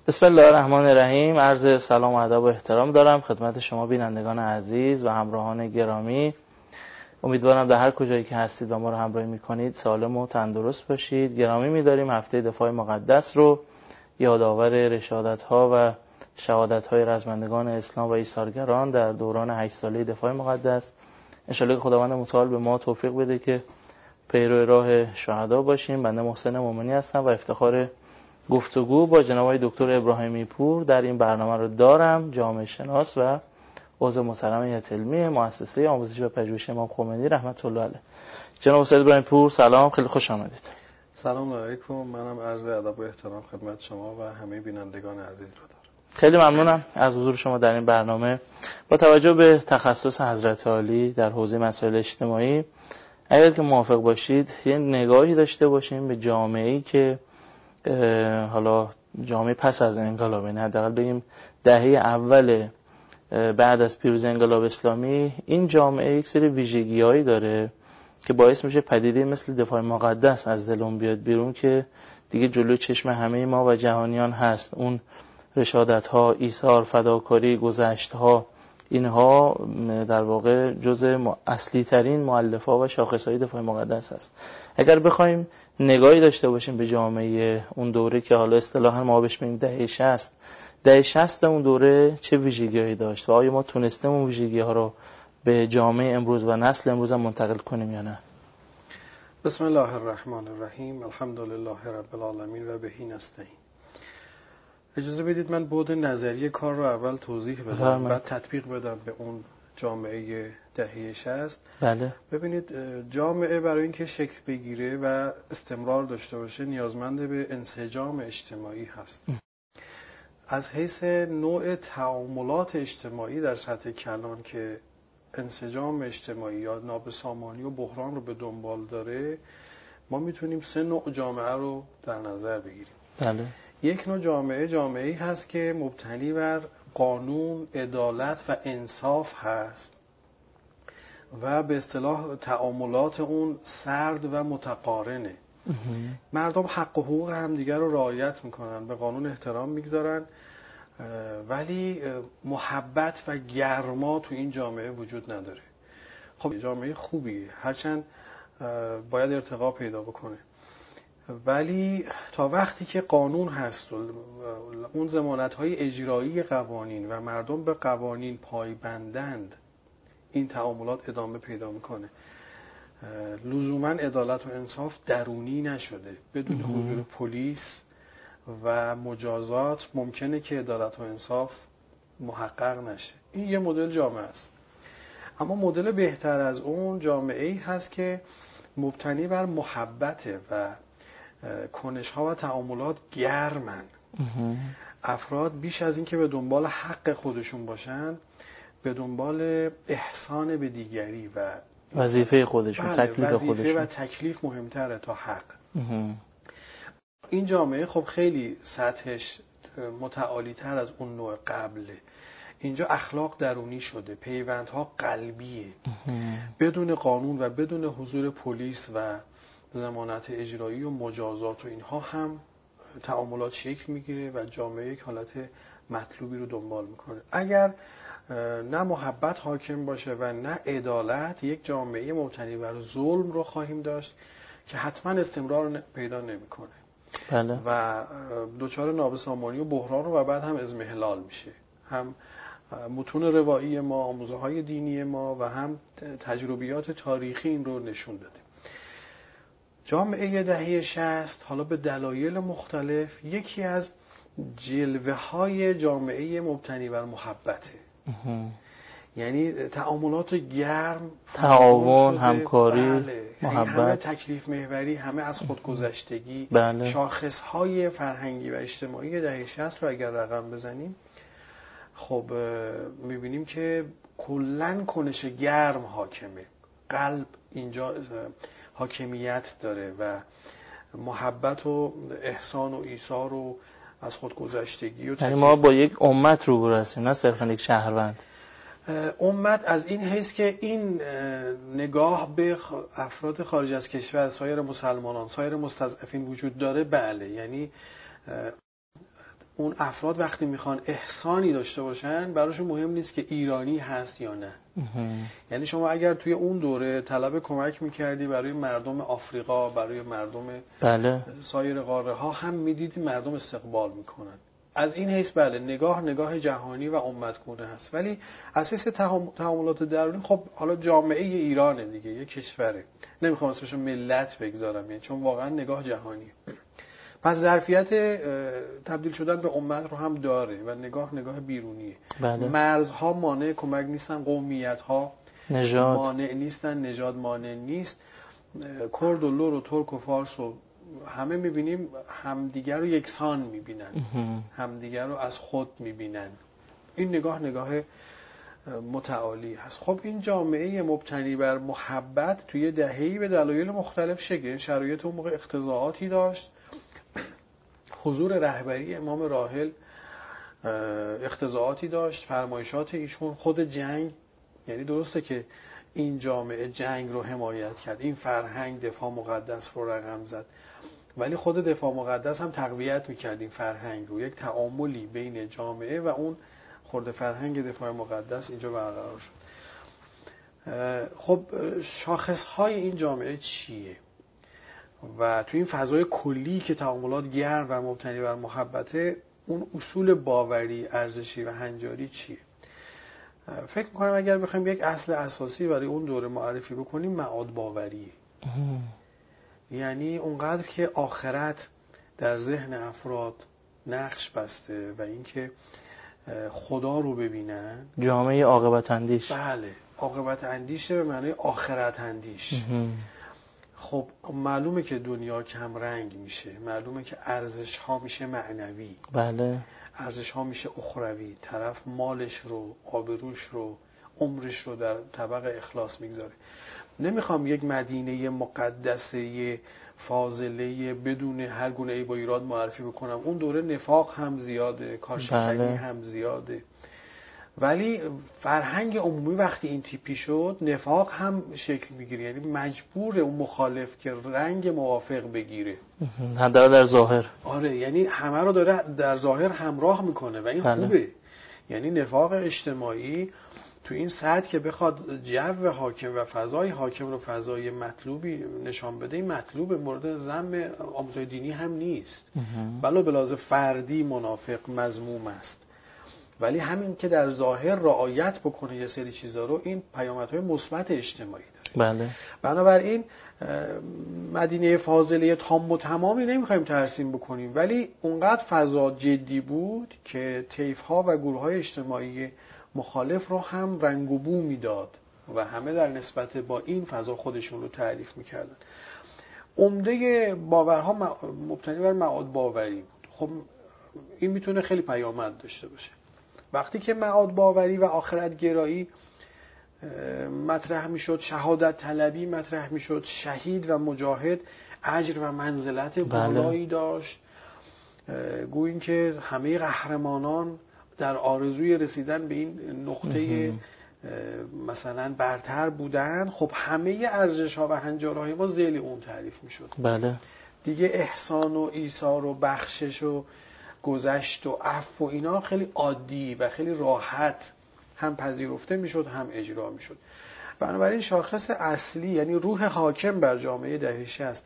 بسم الله الرحمن الرحیم. عرض سلام و ادب و احترام دارم خدمت شما بینندگان عزیز و همراهان گرامی. امیدوارم در هر کجایی که هستید و ما رو همراهی میکنید سالم و تندرست باشید. گرامی می‌داریم هفته دفاع مقدس رو یادآور رشادت‌ها و شهادت‌های رزمندگان اسلام و ایثارگران در دوران 8 ساله دفاع مقدس. انشالله که خداوند متعال به ما توفیق بده که پیرو راه شهدا باشیم. بنده محسن مومنی هستم و افتخار گفتگو با جناب آقای دکتر ابراهیمی پور در این برنامه رو دارم، جامعه شناس و عضو محترم هیئت علمی مؤسسه آموزشی و پژوهش امام خمینی رحمت الله علیه. جناب استاد ابراهیمی پور سلام، خیلی خوش آمدید. سلام علیکم. منم عرض ادب و احترام خدمت شما و همه بینندگان عزیز رو دارم. خیلی ممنونم از حضور شما در این برنامه. با توجه به تخصص حضرت عالی در حوزه مسائل اجتماعی، اگر که موافق باشید یه نگاهی داشته باشیم به جامعه‌ای که حالا جامعه پس از انقلاب، یعنی حداقل بگیم دهه اول بعد از پیروزی انقلاب اسلامی، این جامعه یک سری ویژگی‌هایی داره که باعث میشه پدیده مثل دفاع مقدس از دل اون بیاد بیرون که دیگه جلوی چشم همه ما و جهانیان هست. اون رشادت‌ها، ایثار، فداکاری، گذشت‌ها، اینها در واقع جزء اصلی ترین مؤلفه‌ها و شاخص‌های دفاع مقدس است. اگر بخوایم نگاهی داشته باشیم به جامعه اون دوره که حالا اصطلاحاً ما بهش میگیم دهه 60 اون دوره چه ویژگی‌هایی داشت و آیا ما تونستیم اون ویژگی‌ها رو به جامعه امروز و نسل امروز هم منتقل کنیم یا نه؟ بسم الله الرحمن الرحیم. الحمدلله رب العالمین و بهی نستعین. اجازه بدید من بعد نظری کار رو اول توضیح بدم، بعد تطبیق بدم به اون جامعه دهه 60. بله. ببینید، جامعه برای اینکه شکل بگیره و استمرار داشته باشه نیازمند به انسجام اجتماعی هست. از حیث نوع تعاملات اجتماعی در سطح کلان که انسجام اجتماعی یا نابسامانی و بحران رو به دنبال داره، ما میتونیم 3 نوع جامعه رو در نظر بگیریم. بله. یک نوع جامعه‌ای هست که مبتنی بر قانون، عدالت و انصاف هست و به اصطلاح تعاملات اون سرد و متقارنه. مردم حق و حقوق همدیگر رو رعایت میکنن، به قانون احترام میگذارن، ولی محبت و گرما تو این جامعه وجود نداره. خب جامعه خوبی هرچند باید ارتقا پیدا بکنه، ولی تا وقتی که قانون هست و اون ضمانت‌های اجرایی قوانین و مردم به قوانین پایبندند، این تعاملات ادامه پیدا میکنه. لزوما عدالت و انصاف درونی نشده. بدون حضور پلیس و مجازات ممکنه که عدالت و انصاف محقق نشه. این یه مدل جامعه است. اما مدل بهتر از اون جامعه‌ای هست که مبتنی بر محبت و کنش‌ها و تعاملات گرمن. افراد بیش از این که به دنبال حق خودشون باشن، به دنبال احسان به دیگری و وظیفه خودشون، تکلیف خودشون. وظیفه و تکلیف مهمتره تا حق. این جامعه خب خیلی سطحش متعالی تر از اون نوع قبله. اینجا اخلاق درونی شده، پیوندها قلبیه. بدون قانون و بدون حضور پلیس و ضمانت اجرایی و مجازات و اینها هم تعاملات شکل میگیره و جامعه یک حالت مطلوبی رو دنبال میکنه. اگر نه محبت حاکم باشه و نه عدالت، یک جامعه مبتنی بر ظلم رو خواهیم داشت که حتما استمرار پیدا نمیکنه. بله. و دچار نابسامانی و بحران و بعد هم اضمحلال میشه. هم متون روایی ما، آموزه های دینی ما و هم تجربیات تاریخی این رو نشون داده. جامعه دهه 60 حالا به دلایل مختلف یکی از جلوه های جامعه مبتنی بر محبته. یعنی تعاملات گرم، تعاون، همکاری، محبت، همه تکلیف محوری، همه از خودگذشتگی. بله. شاخص های فرهنگی و اجتماعی دهه 60 رو اگر رقم بزنیم، خب میبینیم که کلن کنش گرم حاکمه. قلب اینجا حاکمیت داره و محبت و احسان و ایثار و از خودگذشتگی و یعنی ما با یک امت روبرو هستیم، نه صرفا یک شهروند. امت از این حیث که این نگاه به افراد خارج از کشور، سایر مسلمانان، سایر مستضعفین وجود داره. بله، یعنی اون افراد وقتی میخوان احسانی داشته باشن براشون مهم نیست که ایرانی هست یا نه. یعنی شما اگر توی اون دوره طلب کمک میکردی برای مردم آفریقا، برای مردم بله سایر قاره ها، هم میدیدی مردم استقبال میکنن. از این حیث بله نگاه جهانی و امتگونه هست، ولی اساس تعاملات درونی خب حالا جامعه ایرانه دیگه، یه کشوره، نمیخوام اسمشو ملت بگذارم یعنی، چون واقعا نگاه جهانیه. پس ظرفیت تبدیل شدن به امت رو هم داره و نگاه بیرونیه. بله. مرزها مانع کمک نیستن، قومیت‌ها نژاد مانع نیستن، نژاد مانع نیست. کرد و لور و ترک و فارس و همه میبینیم همدیگر رو یکسان میبینن، همدیگر رو از خود میبینن. این نگاه متعالی هست. خب این جامعه مبتنی بر محبت توی دهه‌ای به دلایل مختلف شکل، شرایط اون موقع اقتضاعاتی داشت. حضور رهبری امام راحل اقتضاعاتی داشت، فرمایشات ایشون، خود جنگ، یعنی درسته که این جامعه جنگ رو حمایت کرد، این فرهنگ دفاع مقدس رو رقم زد، ولی خود دفاع مقدس هم تقویت میکرد این فرهنگ رو. یک تعاملی بین جامعه و اون خورده فرهنگ دفاع مقدس اینجا برقرار شد. خب شاخصهای این جامعه چیه؟ و تو این فضای کلی که تعاملات گرم و مبتنی بر محبته، اون اصول باوری، ارزشی و هنجاری چیه؟ فکر میکنم اگر بخوایم یک اصل اساسی برای اون دوره معرفی بکنیم، معاد باوریه. یعنی اونقدر که آخرت در ذهن افراد نقش بسته و اینکه خدا رو ببینن، جامعه عاقبت اندیش. بله، عاقبت اندیشه به معنی آخرت اندیش. خب معلومه که دنیا کم رنگ میشه، معلومه که ارزش ها میشه معنوی، بله، ارزش ها میشه اخروی. طرف مالش رو، آبروش رو، عمرش رو در طبق اخلاص میگذاره. نمیخوام یک مدینه مقدسه فاضله بدون هر گونه عیب و ایراد معرفی بکنم. اون دوره نفاق هم زیاده، کارشکنی هم زیاده، ولی فرهنگ عمومی وقتی این تیپی شد، نفاق هم شکل میگیره. یعنی مجبور اون مخالف که رنگ موافق بگیره، در ظاهر. آره، یعنی همه رو داره در ظاهر همراه میکنه و این خوبه. یعنی نفاق اجتماعی تو این سطح که بخواد جو حاکم و فضای حاکم رو فضای مطلوبی نشان بده، این مطلوب مورد ذم آموزهای دینی هم نیست، بلکه به لحاظ فردی منافق مذموم است. ولی همین که در ظاهر رعایت بکنه یه سری چیزا رو، این پیامدهای مثبت اجتماعی داره. بله. بنابراین مدینه فاضله تام و تمامی نمیخوایم ترسیم بکنیم، ولی اونقدر فضا جدی بود که طیف‌ها و گروه‌های اجتماعی مخالف رو هم رنگ و بو میداد و همه در نسبت با این فضا خودشون رو تعریف میکردن. عمده باورها مبتنی بر معاد باوری بود. خب این میتونه خیلی پیامد داشته باشه. وقتی که معاد باوری و آخرت گرایی مطرح میشد، شهادت طلبی مطرح میشد، شهید و مجاهد اجر و منزلت بالایی داشت. گوییم که همه قهرمانان در آرزوی رسیدن به این نقطه مثلا برتر بودن. خب همه ارزش‌ها و هنجارهای ما ذیل اون تعریف میشد. بله. دیگه احسان و ایثار و بخشش و گذشت و عفو و اینا خیلی عادی و خیلی راحت هم پذیرفته میشد، هم اجرا میشد. بنابراین شاخص اصلی، یعنی روح حاکم بر جامعه دهه 60،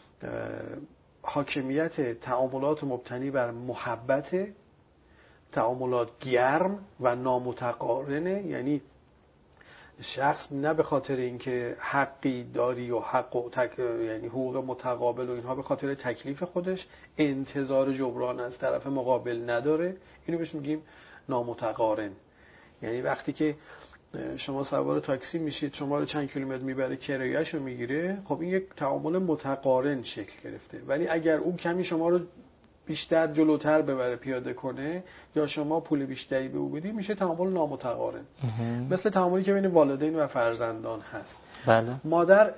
حاکمیت تعاملات مبتنی بر محبت، تعاملات گرم و نامتقارنه. یعنی شخص نه به خاطر اینکه حقی داری و یعنی حقوق متقابل و اینها، به خاطر تکلیف خودش انتظار جبران از طرف مقابل نداره. اینو بهش میگیم نامتقارن. یعنی وقتی که شما سوار تاکسی میشید، شما رو چند کیلومتر میبره، کرایه‌شو میگیره، خب این یک تعامل متقارن شکل گرفته. ولی اگر اون کمی شما رو بیشتر جلوتر ببره، پیاده کنه، یا شما پول بیشتری به او بدی، میشه تعامل نامتقارن. مثل تعاملی که بین والدین و فرزندان هست. بله. مادر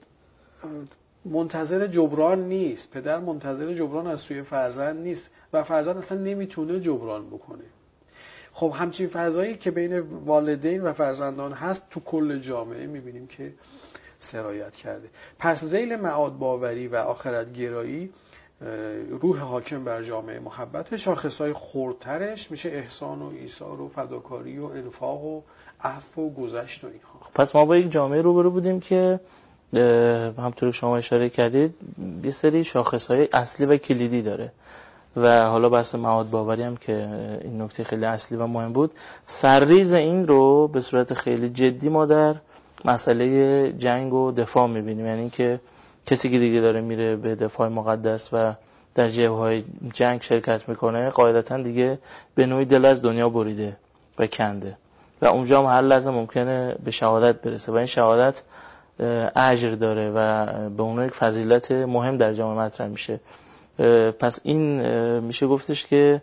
منتظر جبران نیست، پدر منتظر جبران از سوی فرزند نیست و فرزند اصلا نمیتونه جبران بکنه. خب همچین فضایی که بین والدین و فرزندان هست تو کل جامعه میبینیم که سرایت کرده. پس ذیل معاد باوری و آخرت گرایی روح حاکم بر جامعه محبت. شاخصهای خردترش میشه احسان و ایثار و فداکاری و انفاق و عفو و گذشت و اینها. پس ما با یک جامعه روبرو بودیم که همونطور که شما اشاره کردید یه سری شاخصهای اصلی و کلیدی داره و حالا بحث معاد باوری هم که این نکته خیلی اصلی و مهم بود، سرریز این رو به صورت خیلی جدی ما در مسئله جنگ و دفاع می‌بینیم. یعنی که کسی که دیگه داره میره به دفاع مقدس و در جبهه‌های جنگ شرکت میکنه قاعدتاً دیگه به نوعی دل از دنیا بریده و کنده و اونجا هم هر لحظه ممکنه به شهادت برسه و این شهادت اجر داره و به اون یک فضیلت مهم در جامعه مطرح میشه. پس این میشه گفتش که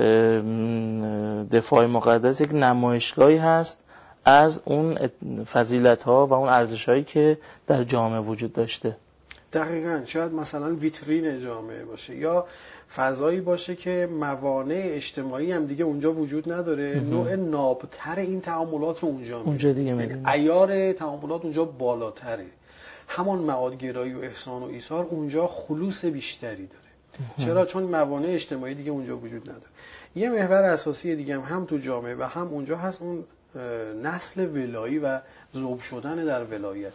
دفاع مقدس یک نمایشگاهی هست از اون فضیلت‌ها و اون ارزش‌هایی که در جامعه وجود داشته. دقیقاً. شاید مثلا ویترین جامعه باشه یا فضایی باشه که موانع اجتماعی هم دیگه اونجا وجود نداره، نوع نابتر این تعاملات رو اونجا دیگه می‌بینیم، یعنی عیار تعاملات اونجا بالاتره. همان معادگرایی و احسان و ایثار اونجا خلوص بیشتری داره. چرا؟ چون موانع اجتماعی دیگه اونجا وجود نداره. یه محور اساسی دیگه هم تو جامعه و هم اونجا هست اون نسل ولایی و ذوب شدن در ولایته.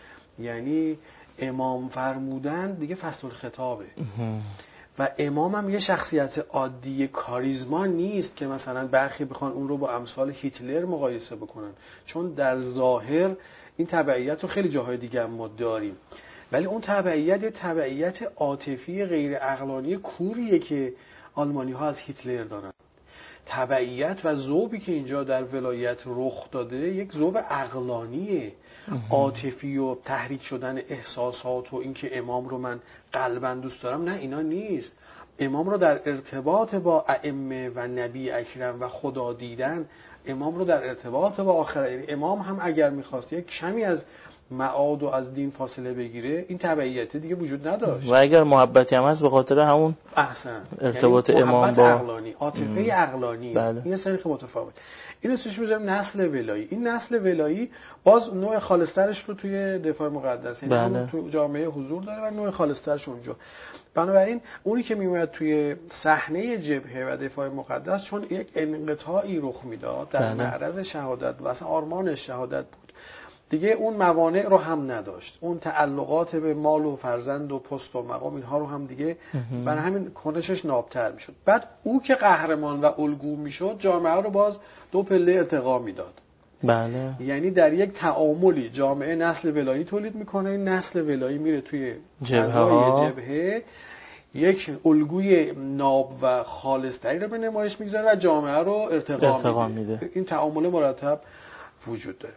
یعنی امام فرمودن دیگه فصل الخطابه و امام هم یه شخصیت عادی کاریزما نیست که مثلا برخی بخوان اون رو با امثال هیتلر مقایسه بکنن، چون در ظاهر این تبعیت رو خیلی جاهای دیگه هم ما داریم، ولی اون تبعیت یه تبعیت عاطفی غیر عقلانی کوریه که آلمانی ها از هیتلر دارن. تبعیت و ذوبی که اینجا در ولایت رخ داده یک ذوب عقلانیه، عاطفی و تحریک شدن احساسات و اینکه امام رو من قلباً دوست دارم، نه اینا نیست. امام رو در ارتباط با ائمه و نبی اکرم و خدا دیدن، امام رو در ارتباط با آخرت، یعنی امام هم اگر می‌خواست یک کمی از معاد و از دین فاصله بگیره این تبعیت دیگه وجود نداشت و اگر محبتی هم هست به خاطر همون احسن ارتباط یعنی امام با عقلانی، عاطفه عقلانی. بله. این سری خیلی متفاوت. این اسمش میذاریم نسل ولایی. این نسل ولایی باز نوع خالص‌ترش رو توی دفاع مقدس، یعنی بله. تو جامعه حضور داره و نوع خالص‌ترش اونجا. بنابراین اونی که میومد توی صحنه جبهه و دفاع مقدس چون یک انقطاعی رخ میداد در معرض شهادت و اصلا آرمان شهادت بود، دیگه اون موانع رو هم نداشت، اون تعلقات به مال و فرزند و پست و مقام اینها رو هم دیگه، برای همین کنشش نابتر میشد. بعد او که قهرمان و الگو میشد جامعه رو باز دو پله ارتقا میداد. بله. یعنی در یک تعاملی جامعه نسل ولایی تولید میکنه، این نسل ولایی میره توی فضای جبهه یک الگوی ناب و خالص‌تری رو به نمایش میگذاره و جامعه رو ارتقا میده. این تعامل مرتب وجود داره.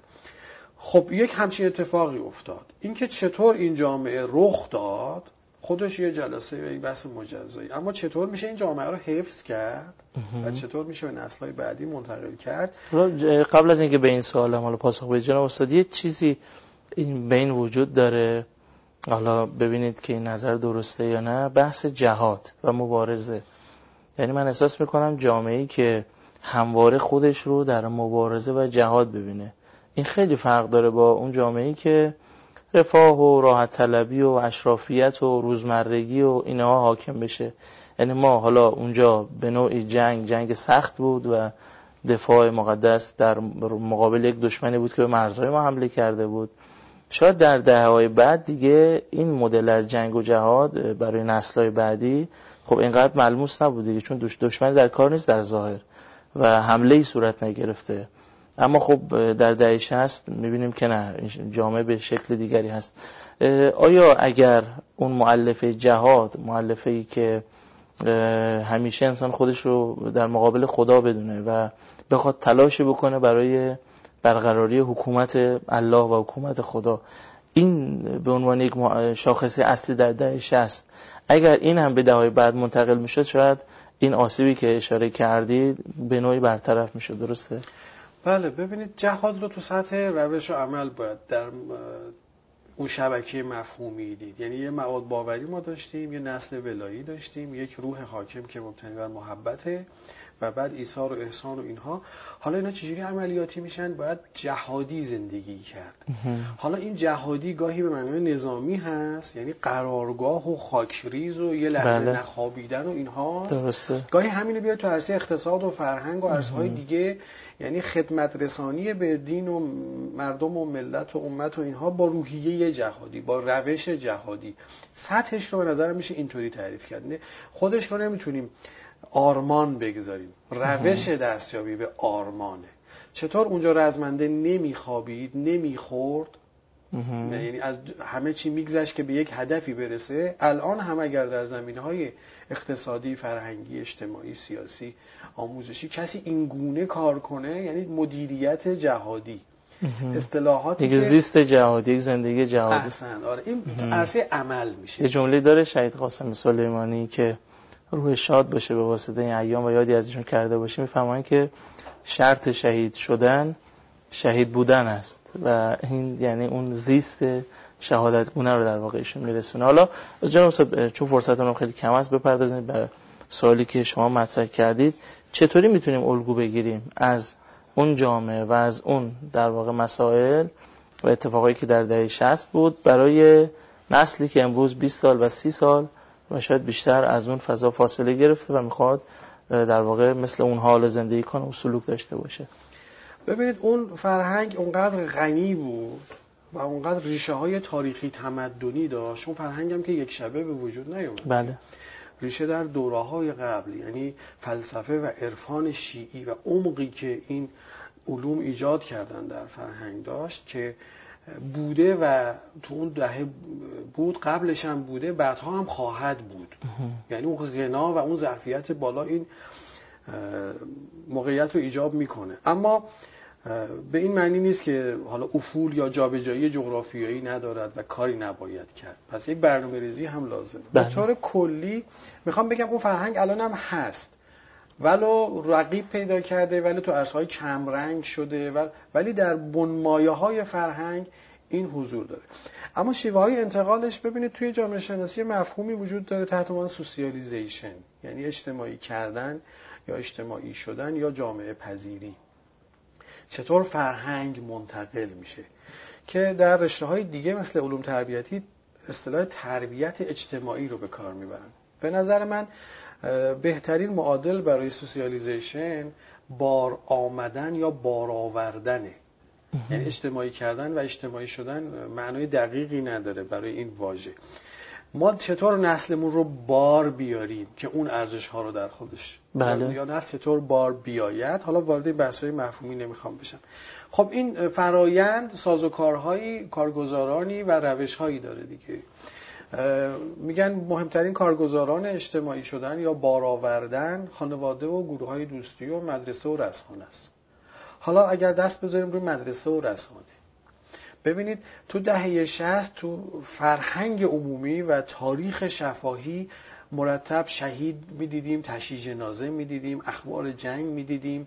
خب یک همچین اتفاقی افتاد. اینکه چطور این جامعه رخ داد خودش یه جلسه و یک بحث مجزایی، اما چطور میشه این جامعه رو حفظ کرد و چطور میشه به نسل‌های بعدی منتقل کرد. قبل از اینکه به این سوال حالا پاسخ بدید جناب استاد، یه چیزی این بین وجود داره، حالا ببینید که این نظر درسته یا نه، بحث جهاد و مبارزه. یعنی من احساس میکنم جامعه‌ای که همواره خودش رو در مبارزه و جهاد ببینه این خیلی فرق داره با اون جامعه‌ای که رفاه و راحت طلبی و اشرافیت و روزمرگی و اینها حاکم بشه. یعنی ما حالا اونجا به نوعی جنگ سخت بود و دفاع مقدس در مقابل یک دشمنی بود که به مرزهای ما حمله کرده بود. شاید در دهه‌های بعد دیگه این مدل از جنگ و جهاد برای نسل‌های بعدی خب اینقدر ملموس نبود دیگه، چون دشمن در کار نیست در ظاهر و حمله‌ای صورت نگرفته. اما خب در دهه 60 می‌بینیم که نه، جامعه به شکل دیگری هست. آیا اگر اون مؤلفه جهاد، مؤلفه‌ای که همیشه انسان خودش رو در مقابل خدا بدونه و بخواد تلاشی بکنه برای برقراری حکومت الله و حکومت خدا، این به عنوان یک شاخصه اصلی در دهه 60 اگر این هم به دهه‌های بعد منتقل میشد شاید این آسیبی که اشاره کردید به نوعی برطرف میشد. درسته؟ بله. ببینید جهاد رو تو سطح روش و عمل باید در اون شبکه مفهومی دید. یعنی یه معاد باوری ما داشتیم، یه نسل ولایی داشتیم، یک روح حاکم که مبتنی بر محبته و بعد ایثار و احسان و اینها. حالا اینا چجوری عملیاتی میشن؟ باید جهادی زندگی کرد. حالا این جهادی گاهی به معنای نظامی هست، یعنی قرارگاه و خاکریز و یه لحظه نخوابیدن و اینها. درسته. گاهی همینو بیاد تو عرصه اقتصاد و فرهنگ و عرصه‌های دیگه، یعنی خدمت رسانی به دین و مردم و ملت و امت و اینها با روحیه جهادی، با روش جهادی. سطحش رو به نظر میشه اینطوری تعریف کرد. خودش رو نمیتونیم آرمان بگذاریم. روش دستیابی به آرمانه. چطور اونجا رزمنده نمیخوابید، نمیخورد، یعنی از همه چی میگذشت که به یک هدفی برسه. الان هم اگر در زمینه‌های اقتصادی، فرهنگی، اجتماعی، سیاسی، آموزشی کسی این گونه کار کنه، یعنی مدیریت جهادی، اصطلاحاتی که زیست جهادی، زندگی جهادی. احسن. آره، این عرصه عمل میشه. یه جمله داره شهید قاسم سلیمانی که روح شاد باشه به واسطه این ایام و یادی از ایشون کرده باشه، میفهمن که شرط شهید شدن شهید بودن است و این یعنی اون زیست شهادت گونه رو در واقع ایشون میرسونه. حالا جناب استاد چون فرصتمون خیلی کم است بپردازید به سوالی که شما مطرح کردید. چطوری میتونیم الگو بگیریم از اون جامعه و از اون در واقع مسائل و اتفاقایی که در دهه 60 بود برای نسلی که امروز 20 سال و 30 سال و شاید بیشتر از اون فضا فاصله گرفته و میخواد در واقع مثل اون حال زندگی کنه و سلوک داشته باشه؟ ببینید اون فرهنگ اونقدر غنی بود و اونقدر ریشه های تاریخی تمدنی داشت. اون فرهنگ هم که یک شبه به وجود نیومد. بله. ریشه در دوره‌های قبل، یعنی فلسفه و عرفان شیعی و عمقی که این علوم ایجاد کردن در فرهنگ داشت که بوده و تو اون دهه بود، قبلش هم بوده، بعدها هم خواهد بود. یعنی اون غنا و اون ظرفیت بالا این موقعیت رو ایجاب میکنه. اما به این معنی نیست که حالا افول یا جابجایی جغرافیایی ندارد و کاری نباید کرد. پس یک برنامه‌ریزی هم لازمه. به طور کلی میخوام بگم اون فرهنگ الان هم هست، ولو رقیب پیدا کرده، ولی تو عرصه‌های کم رنگ شده، ولی در بنمایه‌های فرهنگ این حضور داره. اما شیوه‌های انتقالش، ببینید توی جامعه شناسی مفهومی وجود داره تحت عنوان سوسیالیزیشن، یعنی اجتماعی کردن یا اجتماعی شدن یا جامعه پذیری. چطور فرهنگ منتقل میشه که در رشته‌های دیگه مثل علوم تربیتی اصطلاح تربیت اجتماعی رو به کار میبرن. به نظر من بهترین معادل برای سوسیالیزیشن بار آمدن یا بار آوردنه. یعنی اجتماعی کردن و اجتماعی شدن معنای دقیقی نداره برای این واژه. ما چطور نسلمون رو بار بیاریم که اون ارزش ها رو در خودش یا نسل چطور بار بیاید. حالا وارد این بحث‌های مفهومی نمیخوام بشم. خب این فرایند سازوکارهایی، کارگزارانی و روش‌هایی داره دیگه. میگن مهمترین کارگزاران اجتماعی شدن یا بار آوردن خانواده و گروه‌های دوستی و مدرسه و رسانه است. حالا اگر دست بذاریم روی مدرسه و رسانه، ببینید تو دهه 60 تو فرهنگ عمومی و تاریخ شفاهی مرتب شهید میدیدیم، تشییع جنازه میدیدیم، اخبار جنگ میدیدیم،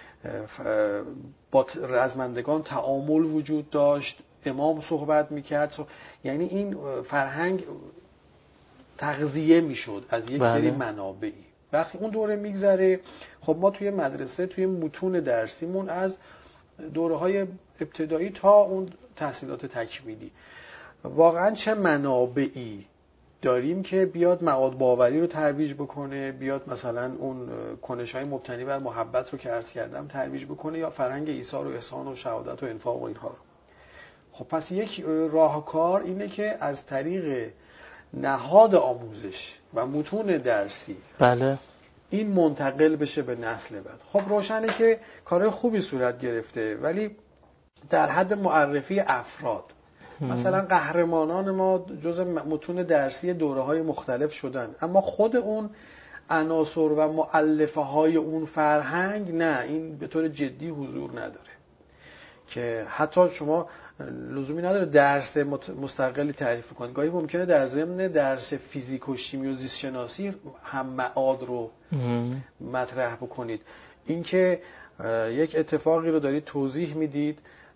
با رزمندگان تعامل وجود داشت، امام صحبت میکرد. یعنی این فرهنگ تغذیه میشد از یک سری منابعی. وقتی اون دوره میگذره، خب ما توی مدرسه توی متون درسیمون از دوره‌های ابتدایی تا اون تحصیلات تکمیلی واقعا چه منابعی داریم که بیاد معاد باوری رو ترویج بکنه، بیاد مثلا اون کنش‌های مبتنی بر محبت رو که عرض کردم ترویج بکنه، یا فرهنگ ایثار و احسان و شهادت و انفاق و اینها رو. خب پس یک راهکار اینه که از طریق نهاد آموزش و متون درسی این منتقل بشه به نسل بعد. خب روشنه که کارهای خوبی صورت گرفته، ولی در حد معرفی افراد. مثلا قهرمانان ما جز متون درسی دوره‌های مختلف شدن، اما خود اون عناصر و مؤلفه های اون فرهنگ نه، این به طور جدی حضور نداره. که حتی شما لزومی نداره درس مستقلی تعریف کنید، گاهی ممکنه در ضمن درس فیزیک و شیمی و زیست شناسی هم معاد رو مطرح بکنید. اینکه یک اتفاقی رو دارید توضیح میدید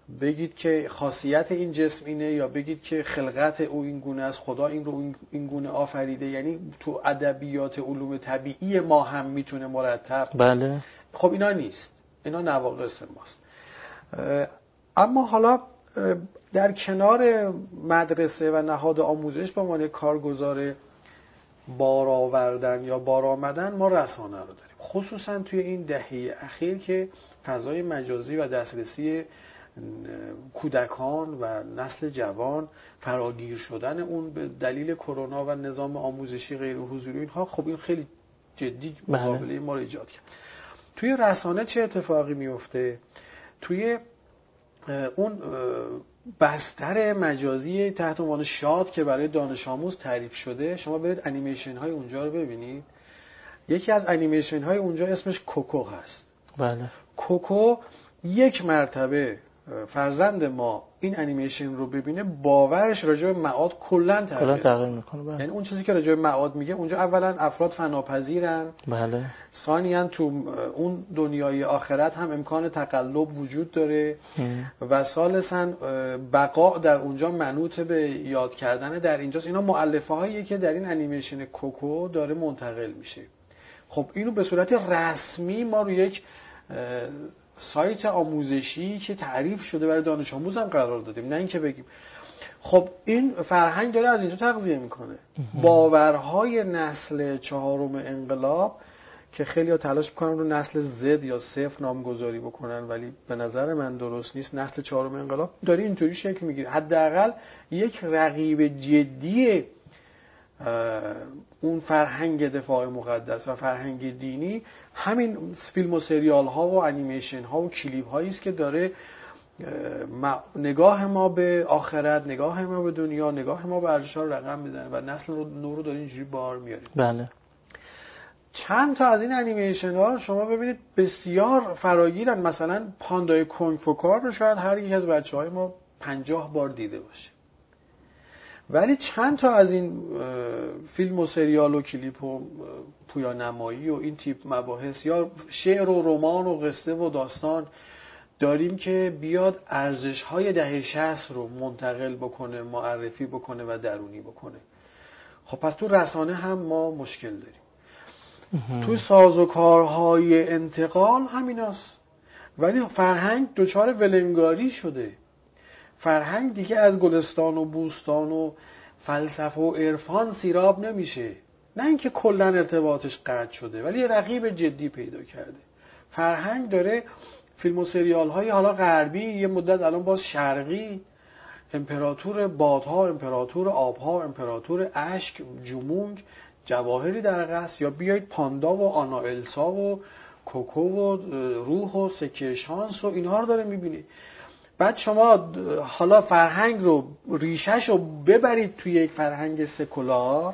بگید که خاصیت این جسم اینه، یا بگید که خلقت او این گونه است، خدا این رو این گونه آفریده. یعنی تو ادبیات علوم طبیعی ما هم میتونه مرتب. بله. خب اینا نیست، اینا نواقص ماست. اما حالا در کنار مدرسه و نهاد آموزش به عنوان کارگزار بار آوردن یا بار آمدن، ما رسانه رو داریم، خصوصا توی این دهه اخیر که فضای مجازی و دسترسی کودکان و نسل جوان، فراگیر شدن اون به دلیل کرونا و نظام آموزشی غیر حضوری اینها، خب این خیلی جدی مقابله ما رو ایجاد کرد. توی رسانه چه اتفاقی میفته؟ توی اون بستر مجازی تحت عنوان شاد که برای دانش آموز تعریف شده، شما برید انیمیشن های اونجا رو ببینید. یکی از انیمیشن های اونجا اسمش کوکو هست. بله. کوکو یک مرتبه فرزند ما این انیمیشن رو ببینه، باورش راجع به معاد کلا تغییر میکنه. بله. یعنی اون چیزی که راجع به معاد میگه اونجا اولا افراد فناپذیرن، بله. ثانیاً تو اون دنیای آخرت هم امکان تقلب وجود داره و ثالثاً بقا در اونجا منوط به یاد کردن در اینجاست. اینا مؤلفه هاییه که در این انیمیشن کوکو داره منتقل میشه. خب اینو به صورت رسمی ما رو یک سایت آموزشی که تعریف شده برای دانش آموز هم قرار دادیم، نه اینکه بگیم خب این فرهنگ داره از اینجا تغذیه میکنه. باورهای نسل چهارم انقلاب که خیلی ها تلاش میکنن رو نسل زد یا صفر نامگذاری بکنن، ولی به نظر من درست نیست. نسل چهارم انقلاب داره اینطوری شکل میگیره. حداقل یک رقیب جدی اون فرهنگ دفاع مقدس و فرهنگ دینی همین فیلم و سریال ها و انیمیشن ها و کلیپ هایی است که داره نگاه ما به آخرت، نگاه ما به دنیا، نگاه ما به ارزش‌ها رو رقم میزنه و نسل نو رو داره اینجوری بار میاره. بله. چند تا از این انیمیشن ها رو شما ببینید بسیار فراگیرن. مثلا پاندای کنگ فو کار رو شاید هر یک از بچه‌های ما 50 بار دیده باشه، ولی چند تا از این فیلم و سریال و کلیپ و پویانمایی و این تیپ مباحث یا شعر و رمان و قصه و داستان داریم که بیاد ارزش‌های دهه 60 رو منتقل بکنه، معرفی بکنه و درونی بکنه. خب پس تو رسانه هم ما مشکل داریم. تو سازوکارهای انتقال همیناست. ولی فرهنگ دچار ولنگاری شده. فرهنگ دیگه از گلستان و بوستان و فلسفه و عرفان سیراب نمیشه. نه اینکه کلا ارتباطش قطع شده، ولی یه رقیب جدی پیدا کرده. فرهنگ داره فیلم و سریال های حالا غربی، یه مدت الان باز شرقی، امپراتور بادها، امپراتور آبها، امپراتور اشک، جمونگ، جواهری در قصد، یا بیایید پاندا و آنا السا و کوکو و روح و سکه شانس و اینها رو داره میبینید. بعد شما حالا فرهنگ رو ریشش رو ببرید توی یک فرهنگ سکولار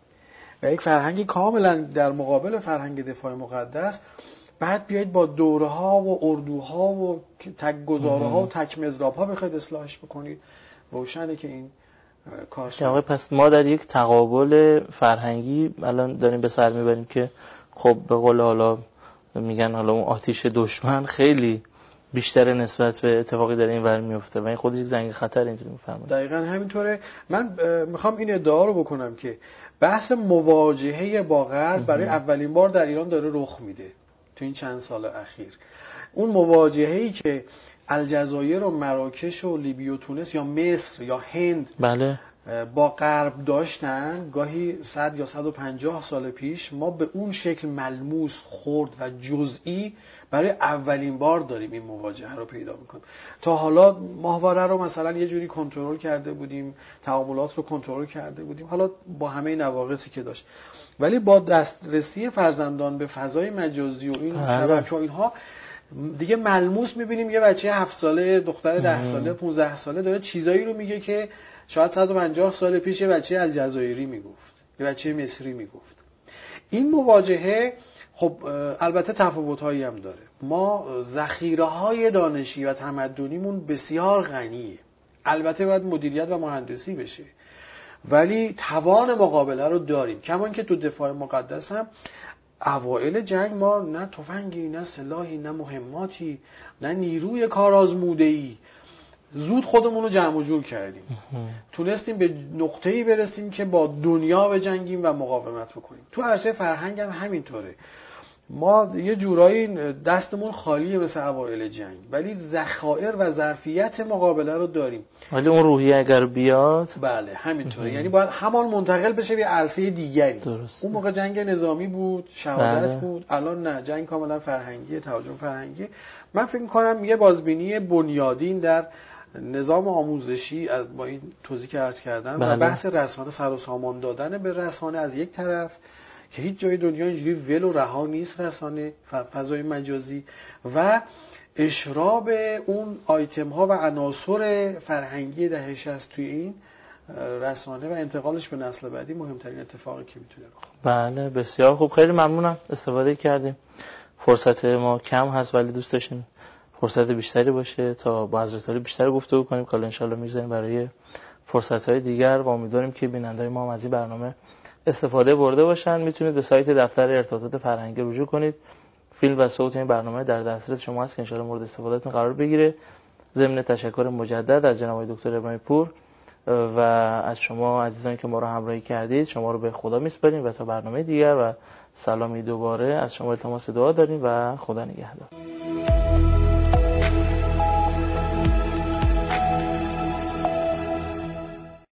و یک فرهنگ کاملا در مقابل فرهنگ دفاع مقدس، بعد بیایید با دوره ها و اردوها و تک گذاره ها و تک مزراب ها بخواید اصلاحش بکنید، روشنه که این کار شده. پس ما در یک تقابل فرهنگی الان داریم به سر میبریم که خب به قول حالا میگن حالا اون آتیش دشمن خیلی بیشتر نسبت به اتفاقی داره این ور میفته و این خودش یک زنگ خطر اینجوری میفهمم. دقیقاً همینطوره. من میخوام این ادعا رو بکنم که بحث مواجهه با غرب برای اولین بار در ایران داره رخ میده تو این چند سال اخیر. اون مواجهه‌ای که الجزایر و مراکش و لیبی و تونس یا مصر یا هند بله با غرب داشتن گاهی 100 یا 150 سال پیش، ما به اون شکل ملموس، خرد و جزئی برای اولین بار داریم این مواجهه رو پیدا میکنیم. تا حالا ماهواره رو مثلا یه جوری کنترل کرده بودیم، تعاملات رو کنترل کرده بودیم، حالا با همه نواقصی که داشت، ولی با دسترسی فرزندان به فضای مجازی و این شبکه و اینها دیگه ملموس میبینیم یه بچه 7 ساله، دختر 10 ساله، 15 ساله داره چیزایی رو میگه که شاید 150 سال پیش یه بچه الجزایری میگفت، یه بچه مصری میگفت. این مواجهه خب البته تفاوت‌هایی هم داره. ما ذخیره‌های دانشی و تمدنیمون بسیار غنیه، البته باید مدیریت و مهندسی بشه، ولی توان مقابله رو داریم. کمان که تو دفاع مقدس هم اوایل جنگ ما نه تفنگی، نه سلاحی، نه مهماتی، نه نیروی کارآزموده‌ای زود خودمون رو جمع و جور کردیم، تونستیم به نقطه‌ای برسیم که با دنیا بجنگیم و مقاومت بکنیم. تو عرصه فرهنگ هم همینطوره. ما یه جورایی دستمون خالیه مثل اوایل جنگ، ولی ذخایر و ظرفیت مقابله رو داریم. ولی اون روحیه اگر بیاد، بله همینطوره، یعنی باید همان منتقل بشه به عرصه دیگری. درست. اون موقع جنگ نظامی بود، شهادت بله. بود، الان نه، جنگ کاملا فرهنگی، تهاجم فرهنگی. من فکر می‌کنم یه بازبینی بنیادین در نظام آموزشی با این توضیحی که عرض کردم بله. و بحث رسانه، سر و سامان دادن به رسانه از یک طرف که هیچ جای دنیا اینجوری ول و رها نیست، رسانه فضای مجازی، و اشراب اون آیتم ها و عناصر فرهنگی دهه 60 توی این رسانه و انتقالش به نسل بعدی مهمترین اتفاقی که میتونه رخ بده. بله بسیار خوب، خیلی ممنونم، استفاده کردیم. فرصت ما کم هست ولی دوست داشتیم فرصت بیشتری باشه تا با حضرت علی بیشتر گفتگو کنیم که ان شاء الله می‌ذاریم برای فرصت‌های دیگر و امیدواریم که بیننده‌های ما هم از این برنامه استفاده برده باشن. میتونید به سایت دفتر ارتباطات فرهنگی رجوع کنید. فیلم و صوت این برنامه در دسترس شما هست که ان شاء الله مورد استفادهتون قرار بگیره. ضمن تشکر مجدد از جناب دکتر ابراهیم پور و از شما عزیزانی که ما رو همراهی کردید، شما رو به خدا میسپاریم و تا برنامه دیگر و سلامی دوباره از شما التماس دعا داریم و خدا نگهدار.